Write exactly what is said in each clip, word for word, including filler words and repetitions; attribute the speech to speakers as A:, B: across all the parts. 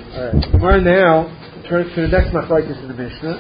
A: Alright, Gemara now turns to the next machlokes in the Mishnah.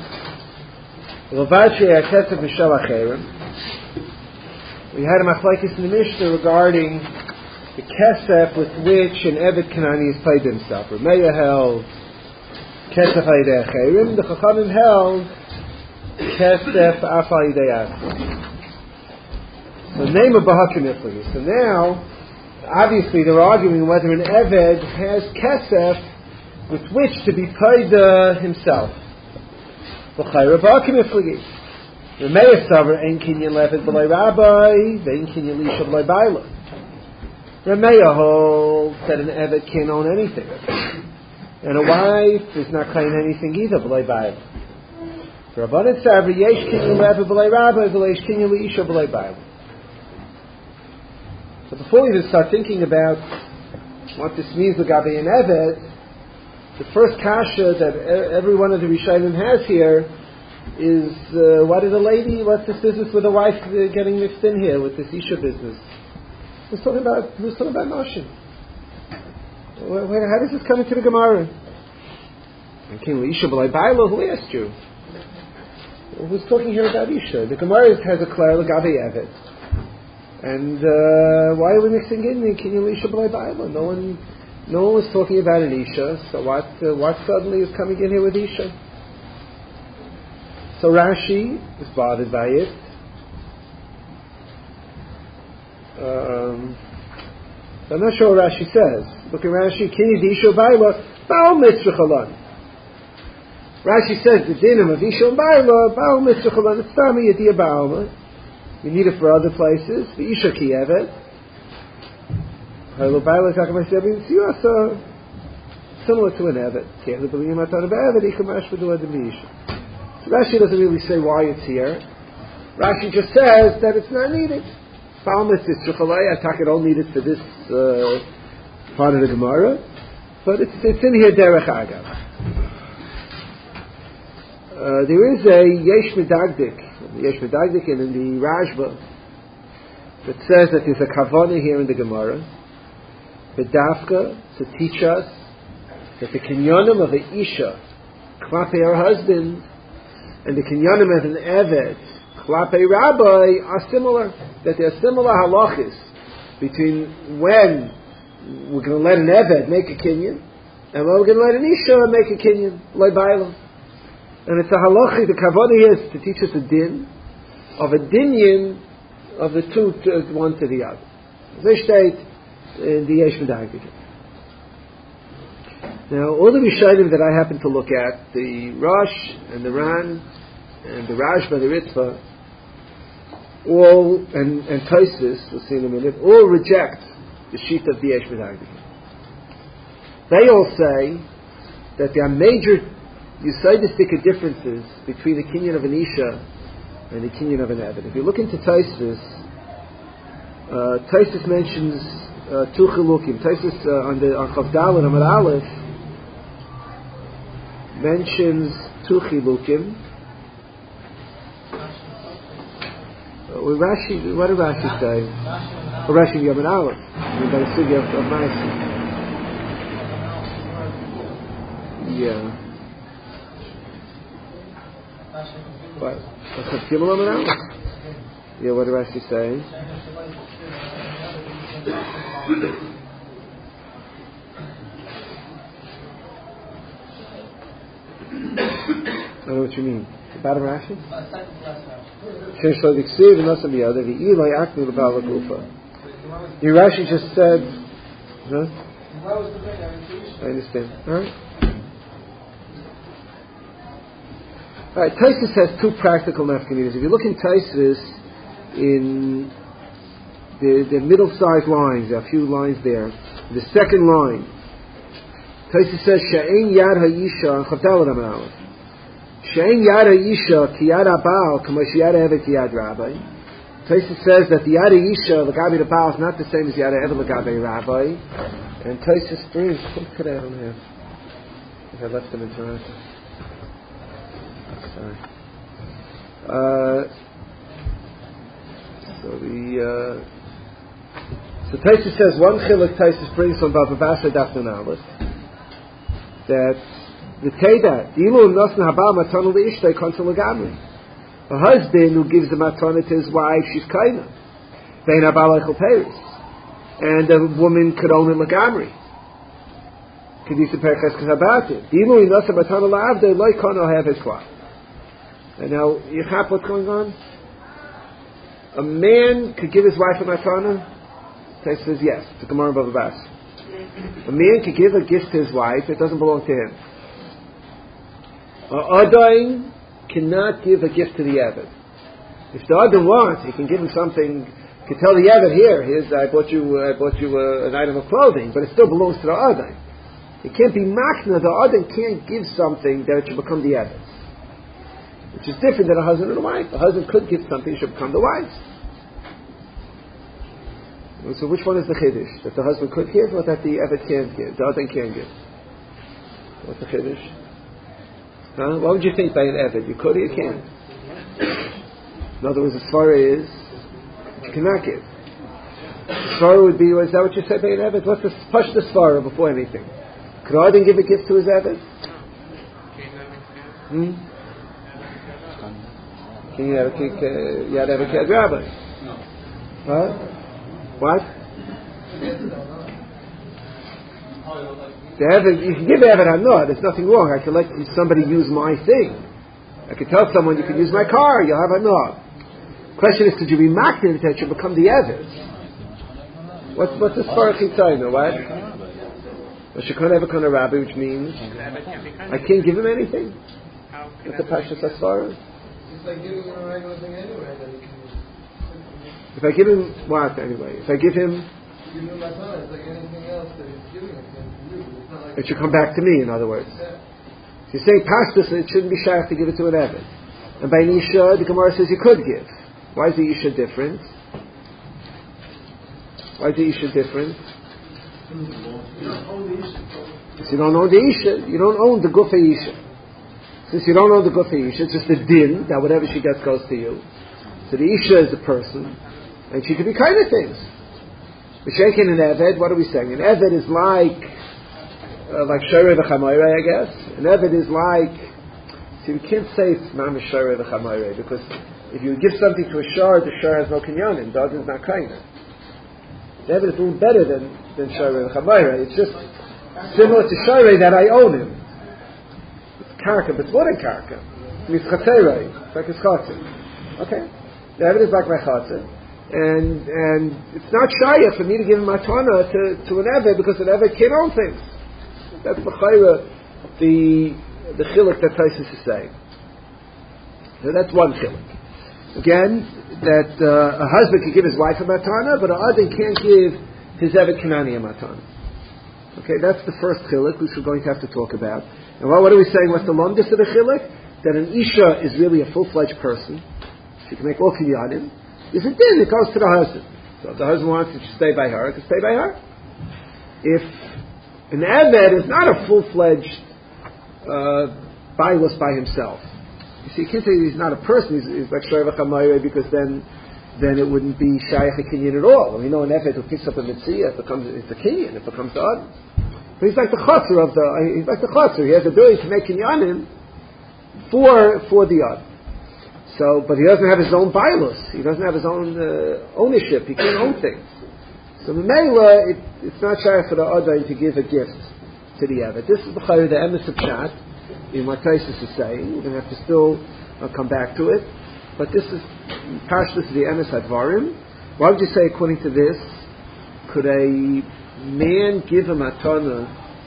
A: We had a machlokes in the Mishnah regarding the kesef with which an Eved Kanani is paid himself. Rameya held kesef ha'idei acherim. The Chachamim held kesef af ha'idei atzmos. So the name of Bahakim Iflagi. So now, obviously, they're arguing whether an Eved has kesef with which to be paid uh, himself. L'chayra Bahakim Iflagi. Rameya savar ein kinyan leved b'lei rabbi, ve'ein kinyan lisha b'lei baila. Rameya holds that an Eved can't own anything, and a wife is not claiming anything either. B'lei baila. Rabbanan savar yesh kinyan leved b'lei rabbi, ve'ein kinyan lisha b'lei baila. So before we even start thinking about what this means l'gabe an Eved, the first kasha that every one of the Rishonim has here is uh, what is a lady? What's this business with a wife uh, getting mixed in here with this Isha business? Who's talking about? Who's talking about Noshin? How does this come into the Gemara? King Isha b'lei baila. Who asked you? Who's talking here about Isha? The Gemara has a clear l'gabe Eved. And uh, why are we mixing in the Kinyan Isha b'lei baila? No one, no one was talking about an Isha. So what? Uh, what suddenly is coming in here with Isha? So Rashi is bothered by it. Um, I'm not sure what Rashi says. Look at Rashi. Kinyan Isha baila baal mitzvah chalan. Rashi says the dinim of Isha and baila baal mitzvah chalan. It's tami yediyah ba'alma. We need it for other places. The Isha ki Eved. Similar to an Eved. So Rashi doesn't really say why it's here. Rashi just says that it's not needed. I don't need it for this uh, part of the Gemara, but it's, it's in here derech agav. Uh, there is a yesh medagdik. Yesh Medagdik and in the Rashba that says that there's a kavanah here in the Gemara, the Dafka, to teach us that the kinyanim of an Isha klape her husband and the kinyanim of an Eved klape Rabbi are similar, that there are similar halachis between when we're going to let an Eved make a kinyan and when we're going to let an Isha make a kinyan, lei bailam. And it's a halachi, the kavanah here is to teach us a din of a dinyan of the two, to, one to the other. This state in the Yesh Medagdik. Now, all the Rishonim that I happen to look at, the Rosh and the Ran and the Rashba, the Ritva, all and and Tosfos, we'll see in a minute, all reject the sheet of the Yesh Medagdik. They all say that there are major Yisodistic differences between the kinyan of an Isha and the kinyan of an Eved. If you look into Tosfos, uh, Tosfos mentions uh, two chilukim. Tosfos uh, on the on Chav Daled Amud Aleph mentions two chilukim. Uh, well, Rashi, what did Rashi say? Well, Rashi in Amud Aleph. We've got a sugya of, of Maaseh. Yeah. What? Yeah, what did Rashi say? I don't know what you mean. The bottom Rashi? Your Rashi just said, huh? I understand. Alright. All right, Tosfos has two practical nafkaminas. If you look in Tosfos, in the, the middle-sized lines, there are a few lines there. The second line, Tosfos says, "She'ein yad ha'isha Chav Daled Amud Aleph. She'ein yad ha'isha ki yad ha'baal k'mo she'yad ha'eved ki yad rabbi." Tosfos says that the yad ha'isha l'gabe the baal is not the same as yad ha'eved l'gabe rabbi. And Tosfos brings, what could I don't have? I left them in Toronto. Sorry. Uh, so the uh, so Tosfos says one chiluk Tosfos brings from Baba Basra Daf Nun Aleph. that the Teda, Ilu Nosna Habal Matana Leishtay Konsa Lagamri. A husband who gives the matana to his wife, she's kaina. Vein Habal Eichel Peris. And a woman could own it Lagamri. Kedisa Perches Kazabatim. Ilu Nosna Matana Laavde Loi Kono have his klal. And now, you have what's going on? A man could give his wife a matana? Tais says yes. It's a Gemara Bava Basra. A man could give a gift to his wife, it doesn't belong to him. A Adain cannot give a gift to the Eved. If the Adain wants, he can give him something, he can tell the Eved, here, here's, I bought you, I bought you uh, an item of clothing, but it still belongs to the Adain. It can't be Machna, the Adain can't give something that it should become the Eved's. Which is different than a husband and a wife. A husband could give something, it should become the wife's. So which one is the Chiddush? That the husband could give or that the Eved can't give? The Adain can't give? What's the Chiddush? Huh? What would you think by an Eved? You could or you can't? In other words, the Svara is you cannot give. The Svara would be, is that what you said by an Eved? What's the push the Svara before anything? Could Adain give a gift to his Eved? Hmm? Can you have a kick? Uh, you had to have a kid rabbi? No. What? What? The Eved, you can give Eved Hanah. There's nothing wrong. I can let somebody use my thing. I could tell someone you can use my car. You'll have Hanah. Question is, could you be maknid that you become the Eved? What's what's the Sfarach Chitzayna? What? A Shekhan Eved Kana Rabbi, which means I can't give him anything. That's the Pashas Asfara.
B: It's like giving him a regular thing anyway that he can use.
A: If I give him what anyway? If I give him,
B: give him my son, it's like anything else that he's giving it to you. It's not like
A: it should come back to me. In other words,
B: yeah.
A: So you say Pashtus, it shouldn't be shaykh to give it to an Eved. And by Nisha, the Gemara says you could give. Why is the Isha different? Why is the Isha different?
B: You don't own the Isha.
A: Because you don't own the Isha, you don't own the Gufa Isha. Since you don't own the Gufa Isha, it's just a din that whatever she gets goes to you. So the Isha is the person, and she could be kind of things. B'shekin an Eved, what are we saying? An Eved is like, uh, like Shorei v'chamayre, I guess. An Eved is like, see, we can't say it's mamish Shorei v'chamayre, because if you give something to a Shar, the Shar has no kinyanim, the other is not kind of. The Eved is a little better than, than Shorei v'chamayre. It's just similar to Shorei that I own him. Karka, but it's more than karka. It's chatzerei. It's like his chatzir. Okay? The evidence is like my chatzir. And and it's not shaya for me to give him matana to, to an Eved because an Eved can't own things. That's the chayra, the the chiluk that Taisus is saying. So that's one chiluk. Again, that uh, a husband can give his wife a matana, but a Adain can't give his Eved Kanani a matana. Okay, that's the first chiluk which we're going to have to talk about. And what, what are we saying? What's the longest of the chiluk? That an Isha is really a full-fledged person. She can make all kinyanim. There's a din, it goes to the husband. So if the husband wants to stay by her, it can stay by her. If an Eved is not a full-fledged uh, bailus by himself. You see, you can't say he's not a person, he's, he's like Shorei v'chamayre, because then then it wouldn't be Shaykh a kinyan at all. We know an Eved who picks up a mitzvah, it becomes, it's a kinyan, it becomes the Adam. But he's like the chotzer of the, he's like the chotzer. He has the ability to make kinyanim for, for the Ad. So, but he doesn't have his own bailus. He doesn't have his own uh, ownership. He can't own things. So the Mela, it, it's not shy for the Adain to give a gift to the Eved. This is the Chayr, the Emes of Pshat, in what Taisus is saying. We're going to have to still uh, come back to it. But this is, Pashtus the Emes Advarim. Why would you say, according to this, could a man give a matana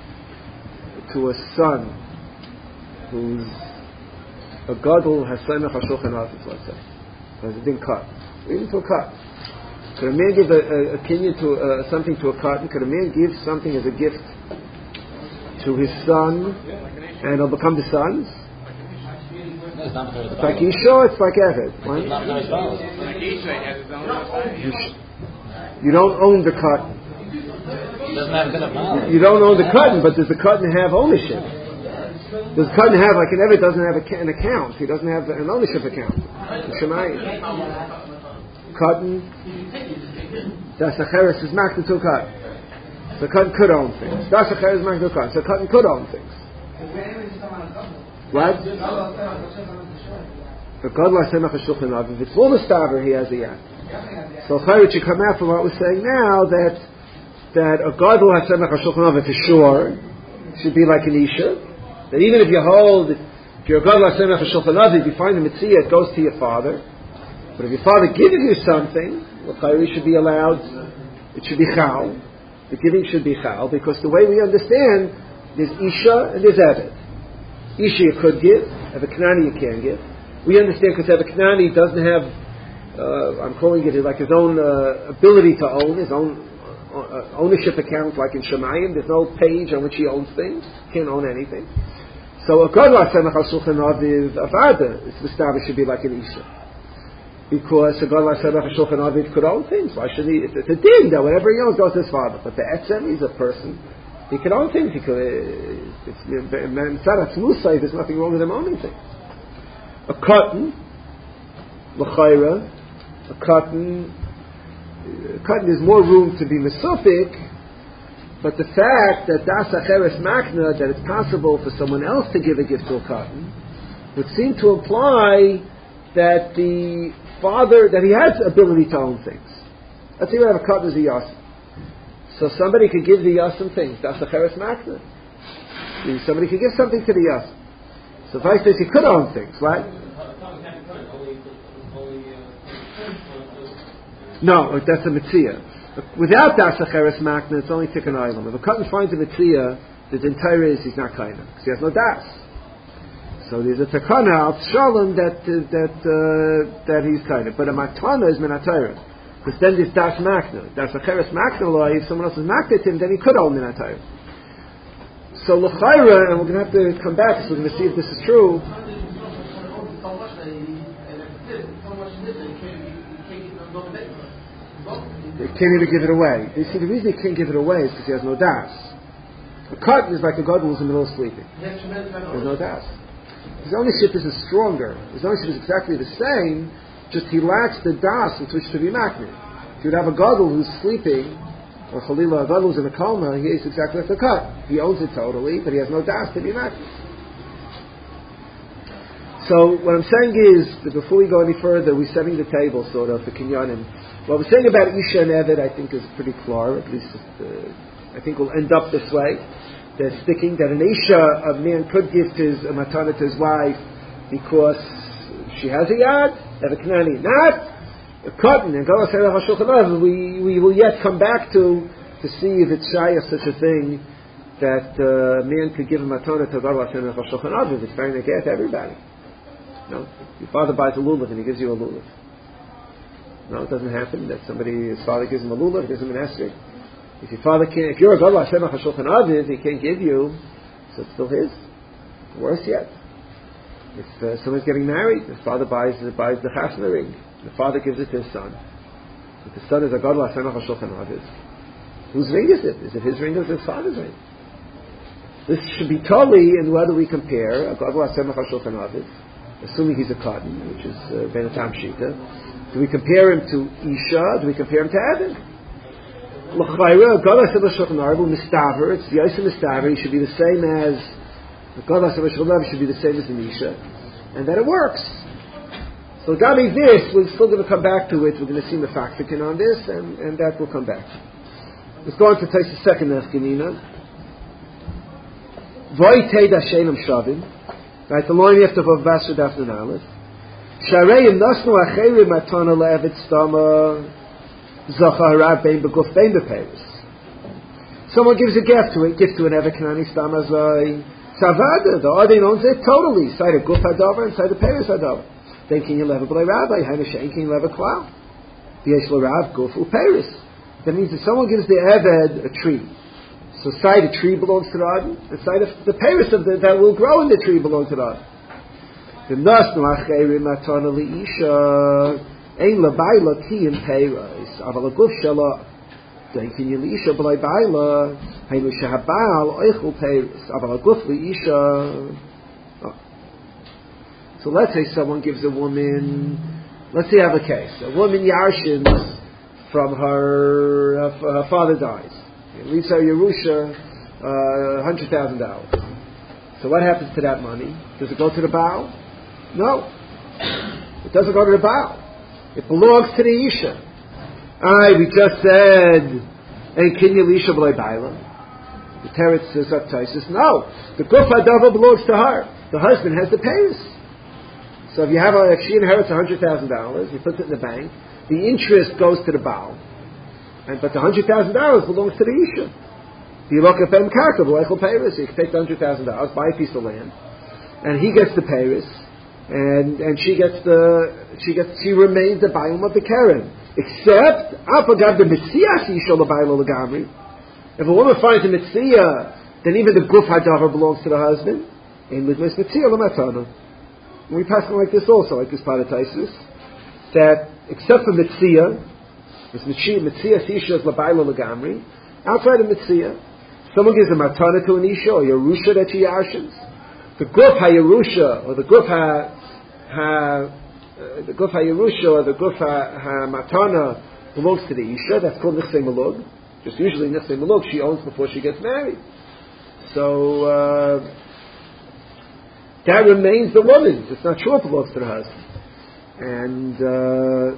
A: to a son who's a gadol hasamech hashulchan aruch, let's say, has been cut, even to a cut. Could a man give a, a, a kinyan to uh, something to a cut? Could a man give something as a gift to his son, and it'll become the son's? It's like Isha, it's like Eved. You don't own the cut. You don't own the cotton, but does the cotton have ownership? Does the cotton have, like an Eved doesn't have an account, he doesn't have an ownership account. Shemayim. Cotton, Das Acheres is marked to cotton. So cotton could own things. Das Acheres is marked to cotton. So cotton could own things. What? The Gadol HaSemach HaShulchan Aruch, if it's all the staver, he has a yad. So Chayr should come out from what we're saying now, that that a Gadol HaSemach HaShulchan Aruch for sure should be like an Isha. That even if you hold, if you're a Gadol HaSemach HaShulchan Aruch, if you find the Mitzvah, it goes to your father. But if your father gives you something, well, Chayr should be allowed, it should be Chal. The giving should be Chal, because the way we understand, there's Isha and there's Eved. Isha you could give, Eved Knani you can't give. We understand because Eved Knani doesn't have, uh, I'm calling it like his own uh, ability to own, his own uh, ownership account, like in Shemayim. There's no page on which he owns things. Can't own anything. So a Gadol HaSemach HaShulchan Aruch Avada is established should be like an Isha, because a Gadol HaSemach HaShulchan Aruch could own things. Why should he? It's, it's a din that whatever he owns goes to his father. But the Etzem, he's a person. He can own things. He could. It's Tzadak's Musa. There's nothing wrong with him owning things. A cotton, l'chayra, a cotton, a cotton, there's more room to be mesufik, but the fact that das acheres makna, that it's possible for someone else to give a gift to a cotton, would seem to imply that the father, that he has ability to own things. Let's say we have a cotton as a yasim. So somebody could give the yasim things, das acheres makna. Somebody could give something to the yasim. So Vice says he could own things, right? No, that's a mitzvah. Without das acheres makna, it's only tikkun olam. If a cotton finds a mitzvah, the entire is he's not kaina because he has no das. So there's a takana al shalom that uh, that uh, that he's kaina, but a matana is minatayra. Because then there's das makna. Das acheres makna law. If someone else is makna him, then he could own minatayra. So l'chayra, and we're going to have to come back, so we're going to see if this is true. He can't even give it away. You see, the reason he can't give it away is because he has no das. A cotton is like a god who's in the middle of sleeping. There's no das. His ownership is stronger. His ownership is exactly the same, just he lacks the das with which to be makna. If you'd have a god who's sleeping, or Chalila Avadlu's in a coma, he is exactly like the cut. He owns it totally, but he has no das to be makna. So what I'm saying is that before we go any further, we're setting the table sort of for Kinyanim. What we're saying about Isha and Eved, I think, is pretty clear. At least uh, I think we'll end up this way. They're sticking that an Isha, a man could give his a matana to his wife because she has a yad, Eved Knani not. A cotton and Gadol HaSemach HaShulchan Aruch, we we will yet come back to to see if it's shy of such a thing that uh, a man could give a matana to Gadol HaSemach HaShulchan Aruch. It's trying to get to everybody. No, your father buys a lulav and he gives you a lulav. No, it doesn't happen that somebody, his father gives him a lulav, gives him an esrog. If your father can't, if you're a Gadol HaSemach HaShulchan Aruch, he can't give you, so it's still his. Worse yet, if uh, someone's getting married, his father buys buys the chasna ring. The father gives it to his son. If the son is a Gadol HaSemach HaShulchan Aruch, whose ring is it? Is it his ring or is it his father's ring? This should be totally in whether we compare a Gadol HaSemach HaShulchan Aruch, assuming he's a cotton, which is Ben Atam Shita. Do we compare him to Isha? Do we compare him to Eved? L'chayra, Gadol HaSemach HaShulchan Aruch, Mistaver, it's the Yosef Mistaver, he should be the same as, the Gadol HaSemach HaShulchan Aruch should be the same as an Isha, and that it works. So Gami this, we're still going to come back to it. We're going to see the Mefakfikin on this, and, and that will come back. Let's go on to Taisa second Nefkinina. Voi Teda Shenam Shavim. Right, the line after Vav Basra Dafnan Aleph. Sharei Nasnu Acheri Matana Le'evet Stama Zachar Bein Beguf Bein Beperis. Someone gives a gift to it, gift to an Evet Kanani Stama Zai Savada. The Adin owns it totally. Side of Guf Hadavar and side of Peris Hadavar. Then can you level by Rabbi? Hainashain can you level cloud? V'yesh l'Rav Gufu Paris. That means that someone gives the Eved a tree. So side a tree belongs to the Adon, the side of the Paris of the, that will grow in the tree belongs to the Adon. The Nasnu Acheri Matana Li'isha Ein L'Bayla Ki in Paris Aval Aguf Shala Then can you Li'isha B'lai Bayla Hainu Shahabal Eichel Paris Aval Aguf Li'isha. So let's say someone gives a woman, let's say I have a case. A woman yarshins from her, uh, her father dies. It leaves her Yerusha uh, one hundred thousand dollars. So what happens to that money? Does it go to the Baal? No. It doesn't go to the Baal. It belongs to the Isha. Aye, we just said, Ein Kinyan L'Isha B'loi Baila. The Teretz says up Taisus, no. The Guf HaDava belongs to her. The husband has the payers. So if you have a, if she inherits one hundred thousand dollars, he puts it in the bank, the interest goes to the Baal. And, but the one hundred thousand dollars belongs to the Isha. You look at them karka, b'leichel peiris. You can take the one hundred thousand dollars, buy a piece of land, and he gets the peiris, and and she gets the she gets she remains the bayim of the keren. Except apagav the mitzias yishol l'baylo legamri. If a woman finds a mitzia, then even the guf hadavar belongs to the husband. And with mitzia l'matana. And we pass it like this also, like this part of Taisus, that except for mitzia, this mitzia yishol l'baylo legamri. Outside of mitzia, someone gives a matana to an isha or yerusha that she yashins. The guf ha-yerusha or the guf ha, ha uh, the guf ha-yerusha or the guf ha-matana belongs to the isha. That's called nichsei malug. Just usually nichsei malug she owns before she gets married. So uh, that remains the woman's. It's not sure it belongs to the husband. And uh,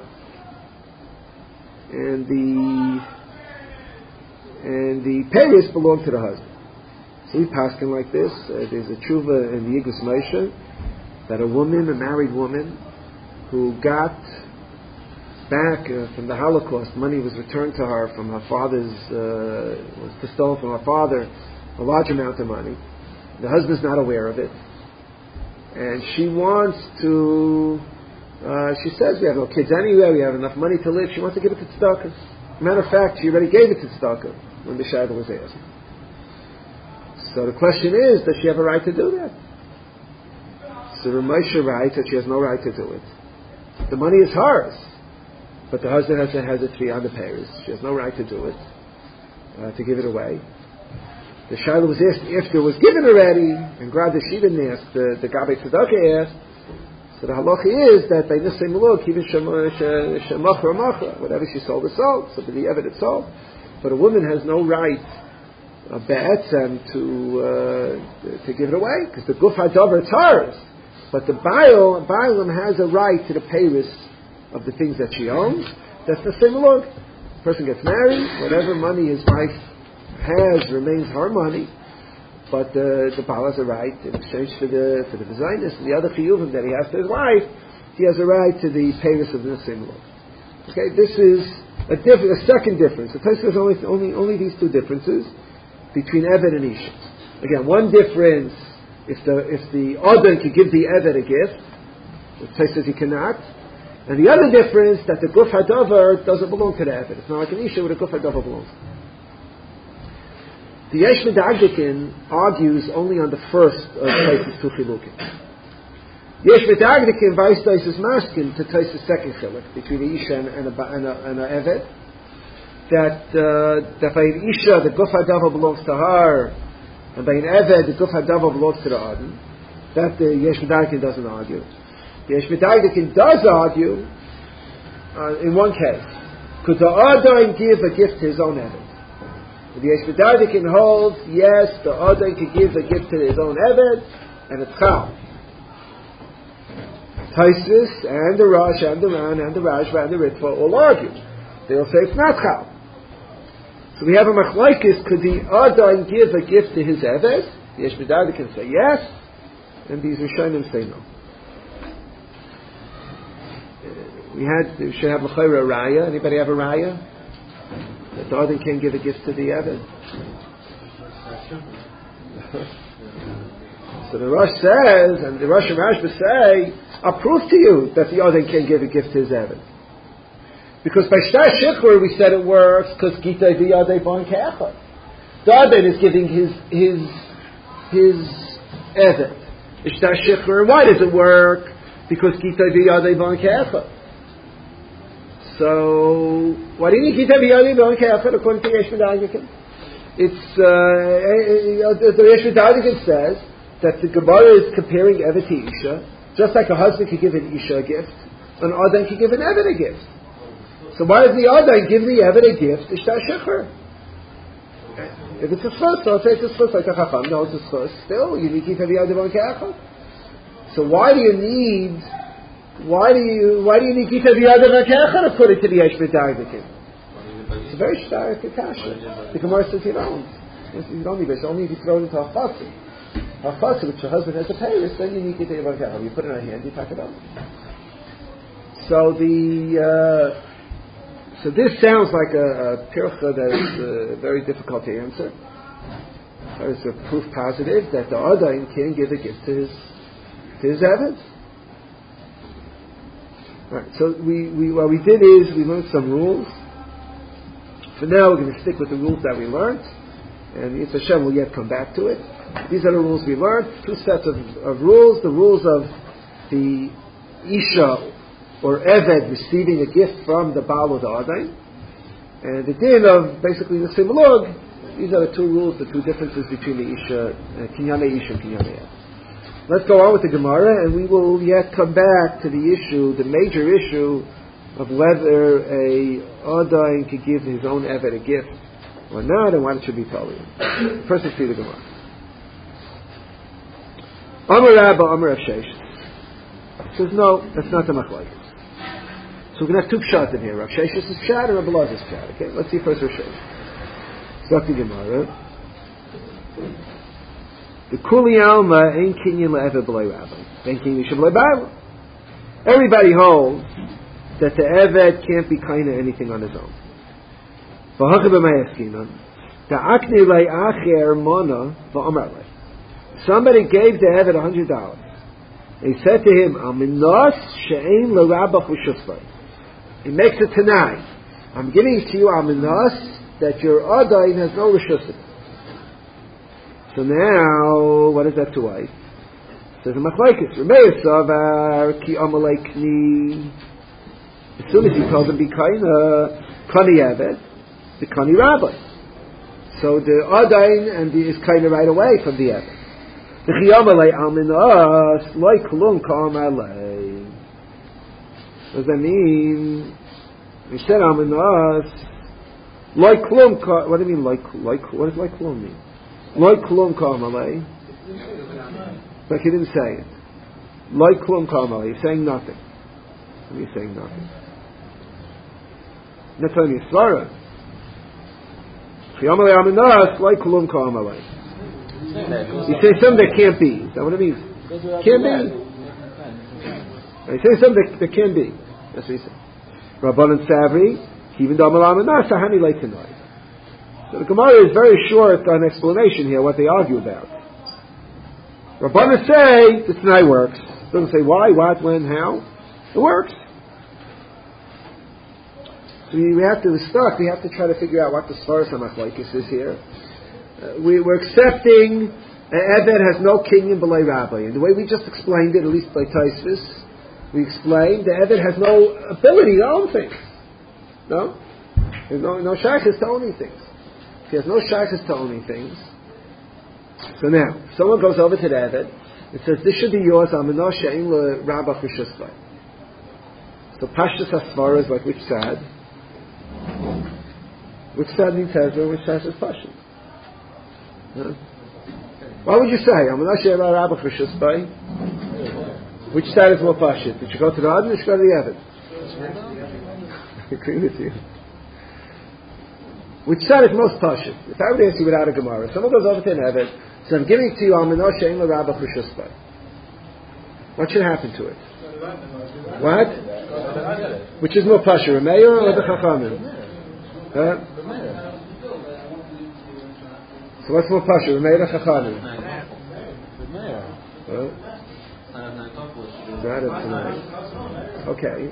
A: and the and the payers belong to the husband. So we paskin like this. Uh, there's a tshuva in the Yigdus Moshe that a woman, a married woman, who got back uh, from the Holocaust, money was returned to her from her father's, uh, was stolen from her father, a large amount of money. The husband's not aware of it. And she wants to, uh, she says, we have no kids anywhere, we have enough money to live. She wants to give it to tzedakah. Matter of fact, she already gave it to tzedakah when the shayla was asked. So the question is, does she have a right to do that? So the Moshe writes that she has no right to do it. The money is hers, but the husband has to has it to be on the payers. She has no right to do it, uh, to give it away. The shayla was asked if it was given already, and Grada she didn't ask. The the Gabe Tzedakah asked. So the halacha is that by nisei malug, even shemachra machra, whatever she sold is sold. So the evidence sold, but a woman has no right, uh, be'etzem, to uh, to give it away because the guf hadavar is hers. But the baal baalim has a right to the payris of the things that she owns. That's the same malug. The person gets married, whatever money his wife has remains her money. But the the baal has a right in exchange for the for the designers and the other chiyuvim that he has to his wife. He has a right to the payers of the same law. Okay, this is a different, a second difference. The Tosfos has only only only these two differences between Eved and Isha. Again, one difference if the if the Adon could give the Eved a gift, the Tosfos says he cannot, and the other difference that the Guf Hadavar doesn't belong to the Eved. It's not like an Isha where the Guf Hadavar belongs. The Yesh Medagdikin argues only on the first of Taisus two chilukim. Yesh Medagdikin vice Taisus maskin to Taisus second chiluk between the Isha and a, and a, and a Eved. That uh, that by an Isha the Guf Hadavar belongs to her, and by an Eved the Guf Hadavar belongs to the Adon. That the Yesh Medagdikin doesn't argue. The Yesh Medagdikin does argue uh, in one case. Could the Adon give a gift to his own Eved? The Yesh Medagdikin holds, yes, the Adon can give a gift to his own Eved, and it's Chal. Taisus and the Rosh and the Ran and the Rashba and the Ritva all argue. They all say it's not Chal. So we have a machlokes, could the Adon give a gift to his Eved? The Yesh Medagdikin say yes, and these Rishonim say no. We had, we should have a raya. Anybody have a raya? That the Adon can't give a gift to the Eved. So the Rosh says, and the Rosh and Rashba say, I'll prove to you that the Adon can't give a gift to his Eved. Because by Shtar Shikhr we said it works because Gita v'Yadei Bon Ke'echad. The Adon is giving his his his Eved. Shtar Shikhr, why does it work? Because Gita v'Yadei Bon Ke'echad. So, why didn't you keep every Bon Ke'echad according to Yesh Medagdikin? It's, uh, the Yesh Medagdikin says that the Gemara is comparing Eved to Isha, just like a husband could give an Isha a gift, an Adon could give an Eved a gift. So why does the Adon give the Eved a gift? Ishtar Shikhr. If it's a schus, so I'll say it's a schus like a chacham. No, it's a schus. Still, you need to keep every other one ke'echad. So why do you need? Why do you? Why do you need to keep every other one ke'echad according to the Yesh B'Darzikin? It's a very stark kasha. The Gemara says you don't. You don't need this. Only if you throw it into a chassid. A chassid, which your husband has a payers, then you need to keep every one ke'echad. You put it in a hand, you pack it up. So the. Uh, So this sounds like a, a pircha that's uh, very difficult to answer. There's a proof positive that the Adain can give a gift to his to his Eved. Right, so we, we what we did is we learned some rules. For now we're going to stick with the rules that we learned, and Yitzhak Hashem will yet come back to it. These are the rules we learned. Two sets of, of rules. The rules of the Isha or Eved receiving a gift from the Baal or the Adain, and the din of basically the Simulog. These are the two rules, the two differences between the Isha, uh, Kinyane Isha and Kinyane Ev. Let's go on with the Gemara, and we will yet come back to the issue, the major issue of whether a Adain could give his own Eved a gift or not, and what it should be told him. First, let's see the Gemara. Amar Rabba, Amar Rav Sheshes says no, that's not the machlokes. So we're going to have two pshat in here. Rav Sheshes' pshat and Rav Elazar's pshat. Okay, let's see first Rav Sheshes. Start the Gemara. The Kuli Alma ain't kinyan le'eved b'lei rabbi. Ain't kinyan b'lei b'ayla. Everybody holds that the Eved can't be kind of anything on his own. V'hacha b'mayaskinan. Ta'akni le'acher mona v'amar le. Somebody gave the Eved a hundred dollars. He said to him, Aminos she'ein l'rabach v'shusvay. He makes it tonight. I'm giving it to you, Aminos, that your Adain has no reshusvay. So now, what is that to wife? Says a machlokes. Remeir savar ki amalei kni. As soon as he told him, be kaina, kani Eved, the kani rabbi. So the Adain and the is kaina right away from the Eved. The Chiyamalei Aminos like Klum Kamalei. What does that mean? He said Aminos like Klum. What do you mean like like? What does like Klum mean? Like Klum Kamalei. Like he didn't say it. Like Klum Kamalei. He's saying nothing. He's saying nothing. Not telling me Svara. Chiyamalei Aminos like Klum Kamalei. You say something that can't be. Is that what it means? Can't be. You say something that, that can be. That's what he said. Rabbanan Savri, even though Malamanas, Sahani late tonight. So the Gemara is very short on explanation here, what they argue about. Rabbanan say, this tonight works. It doesn't say why, what, when, how. It works. So we have to start, we have to try to figure out what the Svaras HaMachlokes is here. Uh, we, we're accepting uh, Eved has no kinyan b'lei rabbi, and the way we just explained it, at least by Tosfos, we explained that Eved has no ability to own things. No, there's no no shaykhs to owning things. If he has no shaykhs to owning things, so now if someone goes over to the Eved and says this should be yours, Aminos she'ein le'rabach v'shusvay. So Pashtus Hasvara is like which side? Which side means Hezra, which side is Pashtus? Huh? What would you say? Aminos she'ein le'rabach v'shusvay. Which side is more pashut? Did you go to the Adon or did you go to the Eved? I agree with you. Which side is most pashut? If I would ask you without a Gemara, someone goes over to an Eved, says, I'm giving it to you, Aminos she'ein le'rabach v'shusvay. What should happen to it? What? Which is more pashut, Remeir or the Chachamim? Huh? So what's more pashut, Remeir or Chachamim? Huh? Got it tonight. Okay.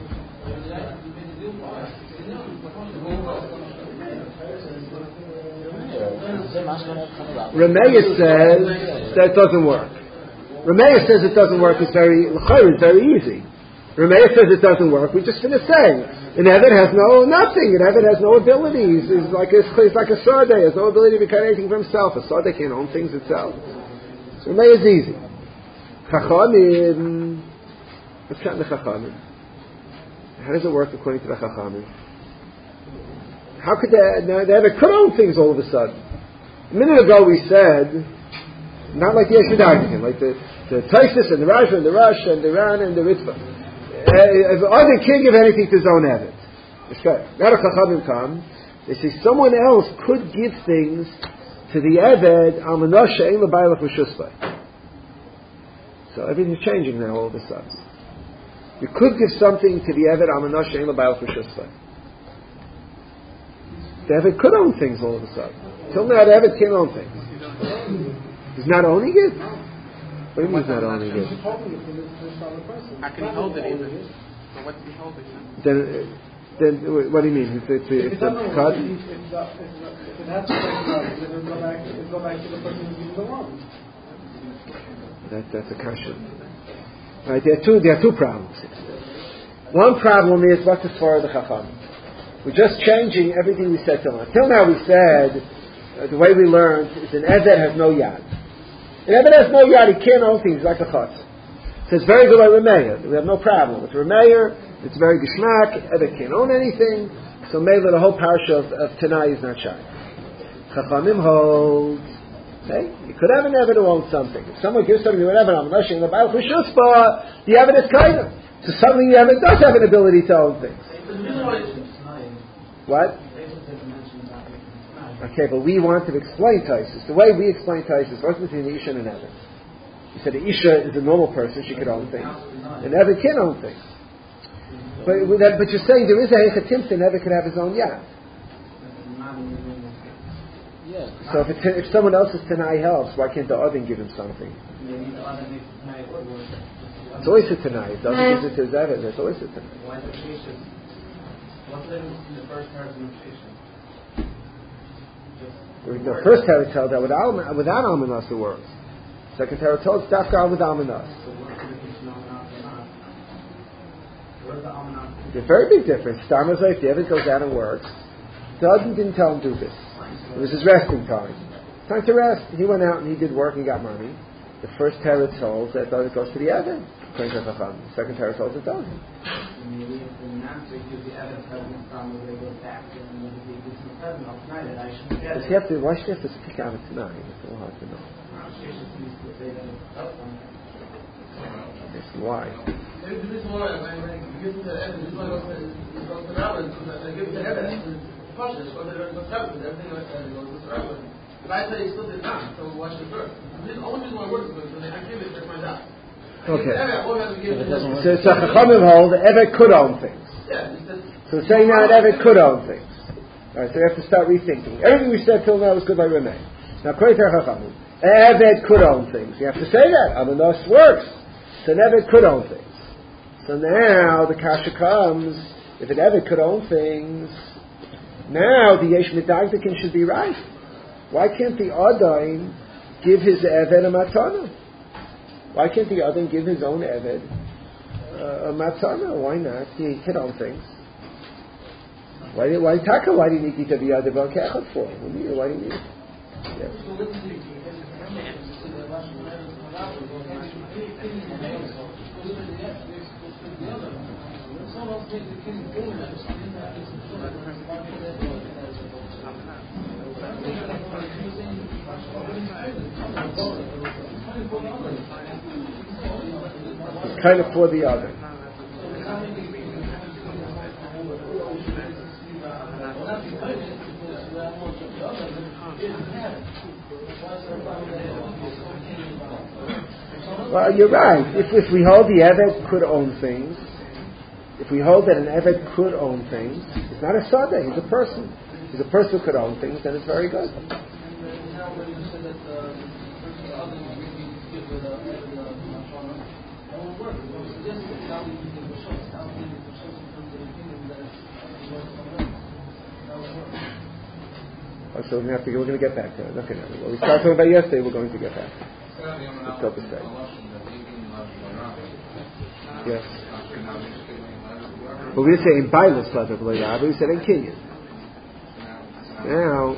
A: Rameya says that doesn't work. Rameya says it doesn't work. It's very it's very easy. Rameya says it doesn't work. We just finished saying an Eved has no nothing. An Eved has no abilities. He's like a, he's like a Sardeh. He has no ability to become anything for himself. A Sardeh can't own things itself. So Rameya is easy. Chachamim. Let's count the Chachamim. How does it work according to the Chachamim? How could they, they ever could own things all of a sudden? A minute ago we said, not like the Yesh V'Darnikin, like the the Taisus and the Rav and the Rush and the Ran and the Ritva. If Adam can't give anything to his own Eved. Now the Chachamim come, they say someone else could give things to the Eved al Menashe ein l'bayilach v'shusbay. So everything's changing now all of a sudden. You could give something to the Eved al Menashe ein l'bayilach v'shusbay. The Eved could own things all of a sudden. Till now the Eved can't own things. He's not owning it? What do you mean he's not owning it?
C: How can he hold it even? So what's he holding?
A: Then, then what do you mean? It's, it's, it's, it's a cut?
B: If it has to go back, it go back to the person who's the wrong.
A: That, that's a kasha. Right, there are two. There are two problems. One problem is what's the svara of the chacham. We're just changing everything we said till now. Till now we said uh, the way we learned is an eved has no yad. An eved has no yad. He can't own things like a chutz. So it's very good like Remeir. We have no problem with Remeir. It's very geshmak. Eved can't own anything. So maybe the whole parsha of, of Tanai is not shy. Chachamim holds. Okay? You could have an Eved who owns something. If someone gives something to an Eved, I'm not saying the Baal Chushuspa, the Eved is kind of. So suddenly the Eved does have an ability to own things. What? Okay, but we want to explain Taisus. The way we explain Taisus, what's between the Isha and an Eved? You said the Isha is a normal person, she could own things. An Eved can own things. But, but you're saying there is a Hechatimta, an Eved could have his own yad. So if, it's, if someone else's Tanai helps, why can't the Odin give him something? It's always a Tanai. It doesn't give it to his Eved. It's always a Tanai.
C: Why the Sheshes? What's the difference in the first paragraph of Sheshes?
A: The first Torah tells that without, without Almanas it works. Second Torah tells Dafka with Almanas.
C: So what's the difference in Almanas and not? Where's the Almanas?
A: There's a very big difference. Stam is like the Eved goes out and works. Doesn't didn't tell him to do this. It was his resting time. Time to rest. He went out and he did work and got money. The first Torah tells that it goes to the Eved. The second Torah tells it doesn't.
C: Maybe if the answer gives the Eved present from the way it goes back and then he gives the present of tonight that I should get
A: it. Have to, why should you have to speak out of tonight? It's a little hard to know. Yes, why?
B: Maybe this is why when you give the Eved, this is why it goes to the Rabbi, I give the Eved. Cautious, or they're going to have it, everything like that, it goes to the rabbi. But I say it's still the time, so watch it first. This is only reason why it works, because when I give it, that's my job.
A: Okay.
B: So
A: it's a Chachamim hold, the Eved could own things.
B: Yeah.
A: So we're saying now that Eved could own things. Alright, so we have to start rethinking. Everything we said till now was good by Renee. Now, according to Chachamim, Eved could own things. You have to say that. Amanos works. So an Eved could own things. So now the kasha comes, if an Eved could own things, now the Yesh Medagdikin should be right. Why can't the Adain give his Eved a Matana? Why can't the Adain give his own Eved uh, a Matana? Why not? He can own things. Why why Taka? Why do you need to be Adain Kechad for? Why do you need it? Yes. It's kind of for the other. Well, you're right. If, if we hold the Eved could own things, if we hold that an Eved could own things, it's not a Sadeh, he's a person. He's a person who could own things, then it's very good. Oh, so we're going to have to. We're going to get back to it. Okay, what we started talking about yesterday, we're going to get back. Let's go to say. Yes. But we didn't say in Bailas Leather Blayah, we said in Kenyan. Now,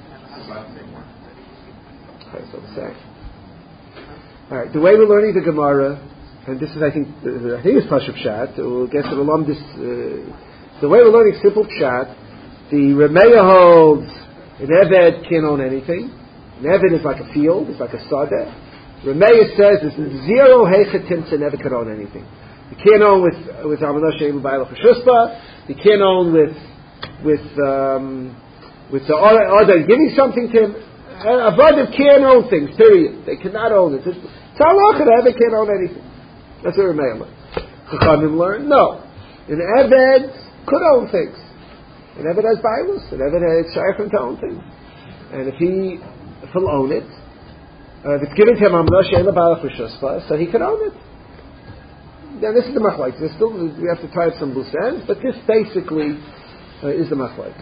A: okay, so to say. All right, the way we're learning the Gemara, and this is, I think, I think it's Pashup Pshat. We'll get to the Lam. This, uh, the way we're learning simple Pshat, the Remeya holds an Eved can't own anything. An Eved is like a field, it's like a sadeh. Rameya says there's zero heichetim to never could own anything. You can't own with with Amanosh Eilu Ba'ilach Shuspa. You can't own with with um, with the other giving something to him. A brother can't own things. Period. They cannot own it. It's halacha. An Eved can't own anything. That's what Rameya learned. Chachamim learned no. An Eved could own things. An Eved has Bailus. An Eved has Shayachim to own things. And if he if he'll own it. Uh, if it's given to him, so he can own it. Now, this is the machlokes. There's still we have to tie up some loose ends, but this basically uh, is the machlokes.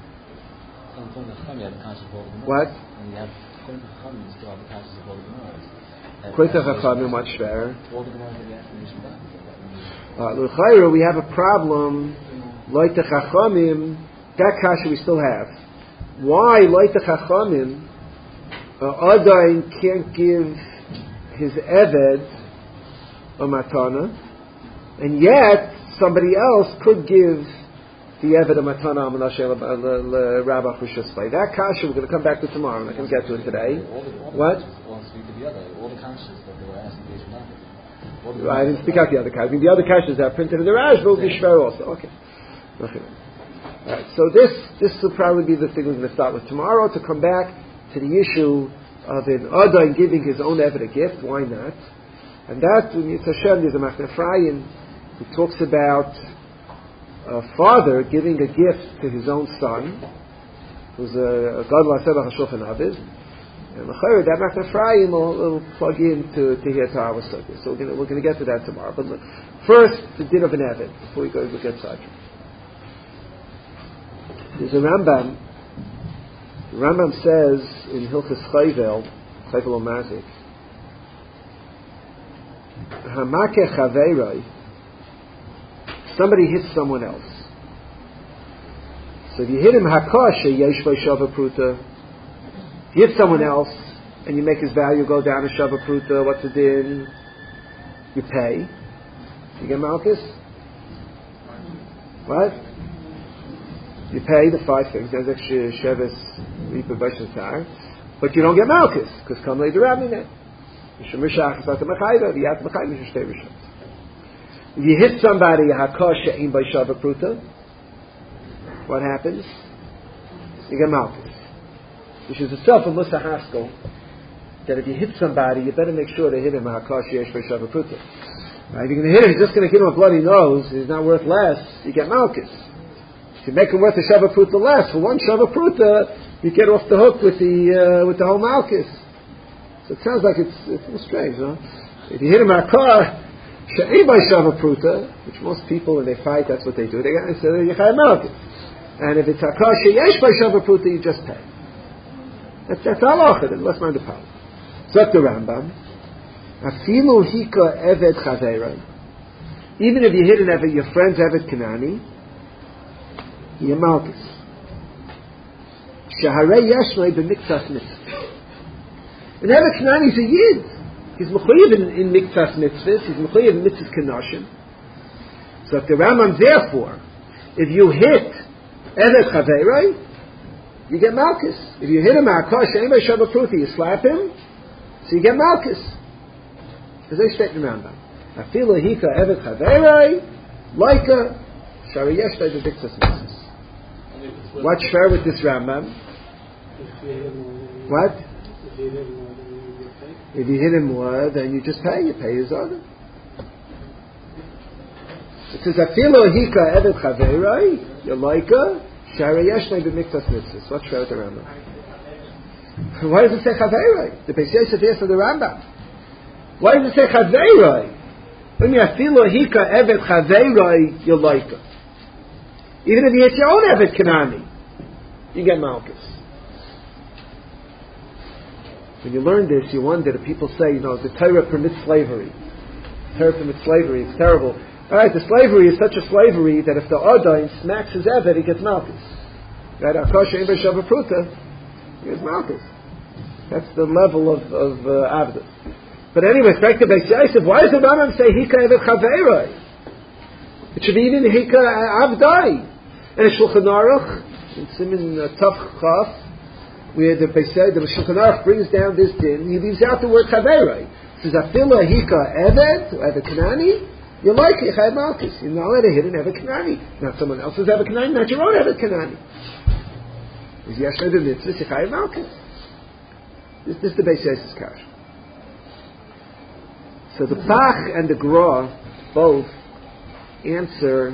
A: What? Koitach Chachamim much better. L'chayra, we have a problem. Loitach Chachamim, that kasha we still have. Why Loitach Chachamim? Uh, Adain can't give his Eved a matana, and yet somebody else could give the Eved a matana al Rabba Chushaspai. That kasha we're going to come back to tomorrow. I'm not going to get to it today. What? I didn't speak out the other kasha. I mean, the other kashas are printed in the Raj will be shver also. Okay. Okay. All right. So this this will probably be the thing we're going to start with tomorrow. To come back to the issue of an Adain giving his own Eved a gift, why not? And that, in Yitz Hashem, there's a Machne Ephraim who talks about a father giving a gift to his own son, who's a Gadol HaSebach HaShulchan Aviv, and that Machne Ephraim will, will plug in to, to hear Torah Sugya. So we're going we're to get to that tomorrow. But look, first, the din of an Eved, before we go we get started. There's a Rambam. The Rambam says in Hilchas Chayvel, Chayvel Omazik, Hamake Chaveiroi, somebody hits someone else. So if you hit him Hakash, Yesh Lo Shava Pruta, if you hit someone else and you make his value go down to Shava Pruta, what's the din? You pay. You get Malchus? What? You pay the five things, there's extra Shevis, Ripa, Bashatar, but you don't get Malchus, because come later Rabbi If you hit somebody, Hakash She'im by Shava Pruta, what happens? You get Malchus. Which is itself a Musa Haskell, that if you hit somebody, you better make sure to hit him Hakash Yesh by Shava Pruta. Right? If you're going to hit him, he's just going to give him a bloody nose, he's not worth less, you get Malchus. If you make him worth a Shava Pruta less, for one Shava Pruta, you get off the hook with the uh, with the whole Malchus. So it sounds like it's, it's a little strange, no? If you hit him a car, She'im by Shava Pruta, which most people when they fight, that's what they do. They got to say Yechai Malchus. And if it's a car She'yesh by Shava Pruta, you just pay. That's that's halacha. Let's mind the power. So that's the Rambam. Afilu hika eved chaveira. Even if you hit an eved, your friend's eved Kanani, you're Malchus. Shaharei yeshnoi b'miktas mitzvah. An eved Kanani is a yid. He's mechuyev in, in miktas mitzvahs. He's mechuyev in mitzvahs kanashim. So if the Rambam, therefore, if you hit eved chaveira, you get Malchus. If you hit him Akash, anybody Shabbat Pruti, you slap him, so you get Malchus. Because they state in the Rambam. Afila hika evet chaverai, laika, shari yeshtai the diktas mitzvahs. What's fair with this Rambam? What? If you hit him more, then you just pay. You pay his order. It says Afila hika evet chaverai, you laika, Shara Yeshnei b'miktas mitzvahs. What's fair with the Rambam? Why does it say Chaveiroi? The Beis Yosef here for the Rambam. Why does it say Chaveiroi? When you filo hika evet Chaveiroi yolaika. Even if you hit your own evet Kanani, you get Malchus. When you learn this, you wonder that people say, you know, the Torah permits slavery. The Torah permits slavery. It's terrible. All right, the slavery is such a slavery that if the Adain smacks his Eved, he gets Malchus. Right? Akash Ein B'Shava Pruta, he gets Malchus. That's the level of, of uh, Avdus. But anyway, back to Beis Yosef, why does the Rambam say Hika Evet Chaveiroi? It should be even Hika Avdai. And in Shulchan Aruch, in Siman uh, Tav Chaf, where the Beisay, the Shulchan Aruch brings down this din, he leaves out the word chaverei. He says, Afila hika eved, or eved kanani, you're like Yechayev Malkus. You're not allowed to hit an eved kanani. Not someone else's eved kanani, not your own eved kanani. Is Yeshua the mitzvah, Yechayev Malkus. This, this is the Beisay's kash. So the Bach and the Gra both answer